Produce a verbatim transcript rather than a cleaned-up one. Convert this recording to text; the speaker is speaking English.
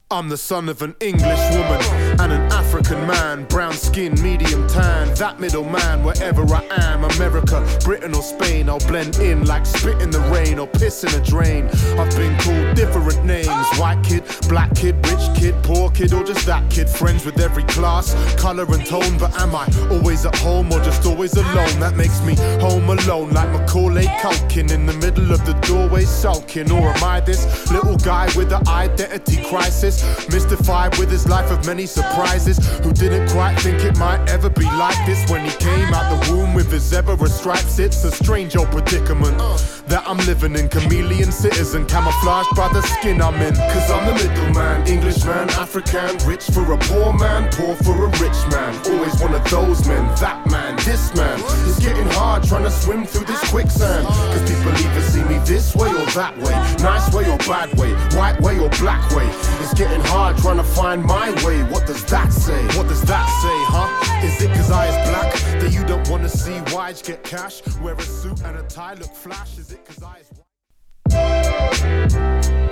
I'm the son of an English woman and an African man. Brown skin, medium tan, that middle man. Wherever I am, America, Britain or Spain, I'll blend in like spit in the rain or piss in a drain. I've been called different names: white kid, black kid, rich kid, poor kid, or just that kid. Friends with every class, colour and tone. But am I always at home or just always alone? That makes me home alone, like Macaulay Culkin in the middle of the doorway sulking. Or am I this little guy with an identity crisis, mystified with his life of many surprises, who didn't quite think it might ever be like this when he came out the womb with his zebra stripes? It's a strange old predicament that I'm living in, chameleon citizen, camouflaged by the skin I'm in. Cause I'm the middleman, Englishman, African, rich for a poor man, poor for a rich man. Always one of those men, that man, this man. It's getting hard trying to swim through this quicksand, cause people either see me this way or that way, nice way or bad way, white way or black way. It's getting hard trying to find my way. What does that say? What does that say, huh? Is it cause I is black that you don't wanna see why'd get cash? Wear a suit and a tie, look flash. Is it cause I is white?